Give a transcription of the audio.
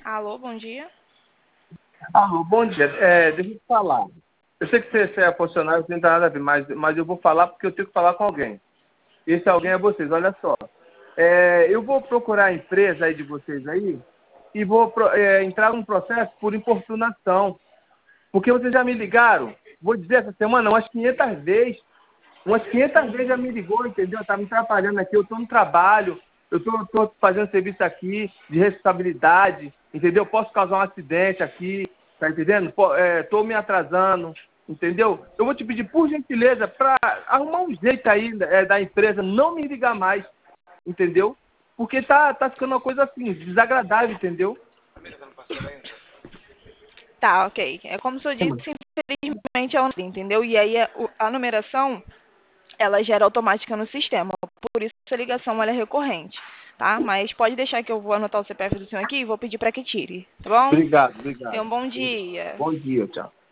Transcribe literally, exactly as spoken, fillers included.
Alô, bom dia. Alô, bom dia. É, deixa eu te falar. Eu sei que você, você é funcionário, não tem nada a ver, mas, mas eu vou falar porque eu tenho que falar com alguém. Esse alguém é vocês, olha só. É, eu vou procurar a empresa aí de vocês aí e vou pro- é, entrar num processo por importunação. Porque vocês já me ligaram, vou dizer essa semana, umas quinhentas vezes. Umas quinhentas vezes já me ligou, entendeu? Tá me atrapalhando aqui, eu estou no trabalho, eu estou fazendo serviço aqui de responsabilidade, entendeu? Posso causar um acidente aqui, tá entendendo? Estou me atrasando, entendeu? Eu vou te pedir, por gentileza, para arrumar um jeito aí é, da empresa não me ligar mais, entendeu? Porque tá, tá ficando uma coisa assim, desagradável, entendeu? Tá, ok. É como o senhor disse, infelizmente é o entendeu? E aí a, o- a numeração, ela gera automática no sistema. Por isso essa ligação ela é recorrente, tá? Mas pode deixar que eu vou anotar o C P F do senhor aqui e vou pedir para que tire, tá bom? Obrigado, Tenha obrigado. um bom dia. Bom dia, tchau.